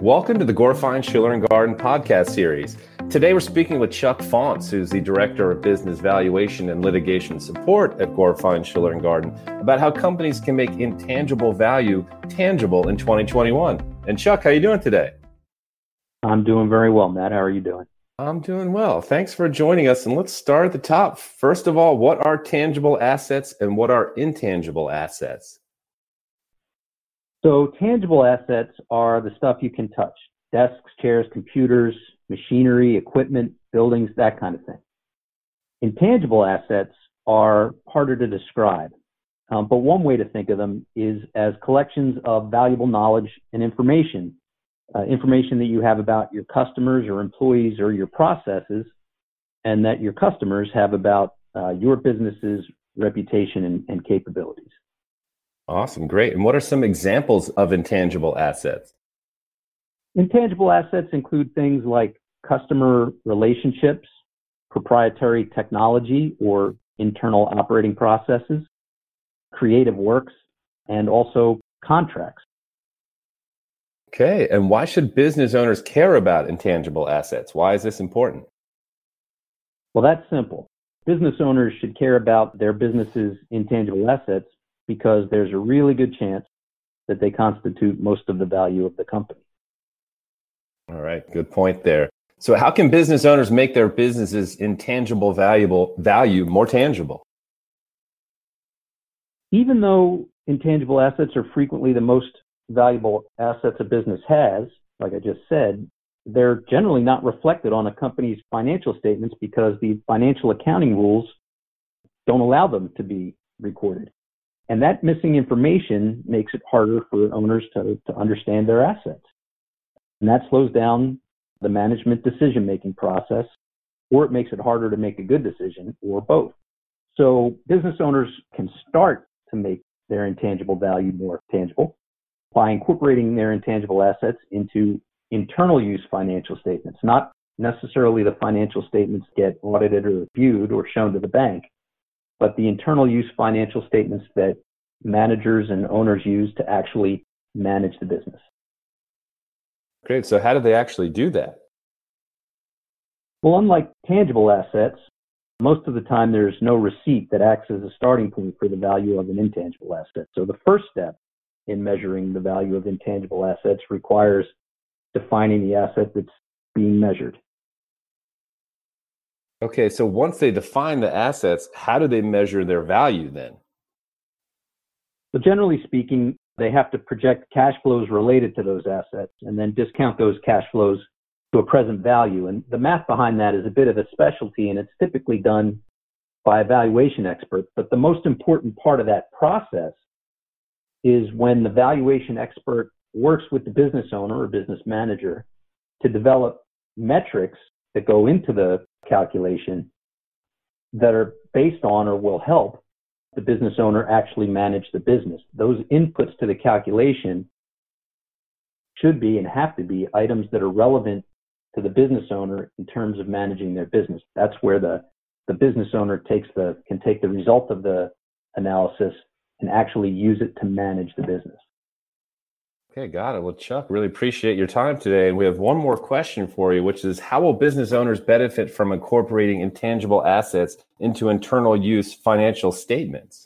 Welcome to the Gorfine Schiller & Garden podcast series. Today we're speaking with Chuck Faunce, who's the Director of Business Valuation and Litigation Support at Gorfine Schiller & Garden, about how companies can make intangible value tangible in 2021. And Chuck, how are you doing today? I'm doing very well, Matt. How are you doing? I'm doing well. Thanks for joining us. And let's start at the top. First of all, what are tangible assets and what are intangible assets? So tangible assets are the stuff you can touch. Desks, chairs, computers, machinery, equipment, buildings, that kind of thing. Intangible assets are harder to describe. But one way to think of them is as collections of valuable knowledge and information that you have about your customers or employees or your processes, and that your customers have about your business's reputation and capabilities. Awesome. Great. And what are some examples of intangible assets? Intangible assets include things like customer relationships, proprietary technology or internal operating processes, creative works, and also contracts. Okay. And why should business owners care about intangible assets? Why is this important? Well, that's simple. Business owners should care about their business's intangible assets because there's a really good chance that they constitute most of the value of the company. All right. Good point there. So how can business owners make their business's intangible value more tangible? Even though intangible assets are frequently the most valuable assets a business has, like I just said, they're generally not reflected on a company's financial statements because the financial accounting rules don't allow them to be recorded. And that missing information makes it harder for owners to understand their assets. And that slows down the management decision-making process, or it makes it harder to make a good decision, or both. So business owners can start to make their intangible value more tangible by incorporating their intangible assets into internal use financial statements. Not necessarily the financial statements get audited or reviewed or shown to the bank, but the internal use financial statements that managers and owners use to actually manage the business. Great. So how do they actually do that? Well, unlike tangible assets, most of the time there's no receipt that acts as a starting point for the value of an intangible asset. So the first step in measuring the value of intangible assets requires defining the asset that's being measured. Okay, so once they define the assets, how do they measure their value then? So generally speaking, they have to project cash flows related to those assets and then discount those cash flows to a present value. And the math behind that is a bit of a specialty, and it's typically done by a valuation expert. But the most important part of that process is when the valuation expert works with the business owner or business manager to develop metrics that go into the calculation that are based on or will help the business owner actually manage the business. Those inputs to the calculation should be and have to be items that are relevant to the business owner in terms of managing their business. That's where the business owner can take the result of the analysis and actually use it to manage the business. Okay, got it. Well, Chuck, really appreciate your time today. And we have one more question for you, which is how will business owners benefit from incorporating intangible assets into internal use financial statements?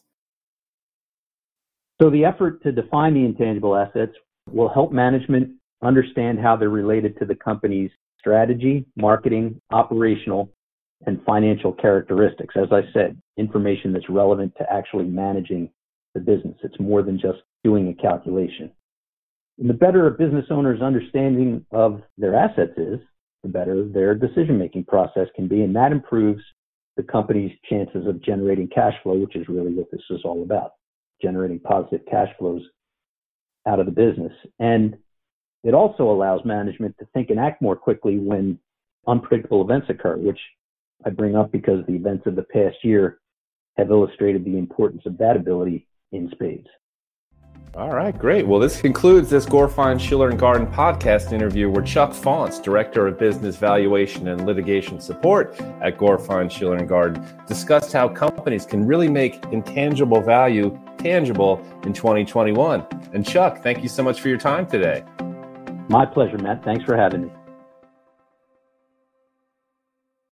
So the effort to define the intangible assets will help management understand how they're related to the company's strategy, marketing, operational, and financial characteristics. As I said, information that's relevant to actually managing the business. It's more than just doing a calculation. And the better a business owner's understanding of their assets is, the better their decision-making process can be, and that improves the company's chances of generating cash flow, which is really what this is all about, generating positive cash flows out of the business. And it also allows management to think and act more quickly when unpredictable events occur, which I bring up because the events of the past year have illustrated the importance of that ability in spades. All right, great. Well, this concludes this Gorfine Schiller & Garden podcast interview where Chuck Faunce, Director of Business Valuation and Litigation Support at Gorfine Schiller & Garden, discussed how companies can really make intangible value tangible in 2021. And Chuck, thank you so much for your time today. My pleasure, Matt. Thanks for having me.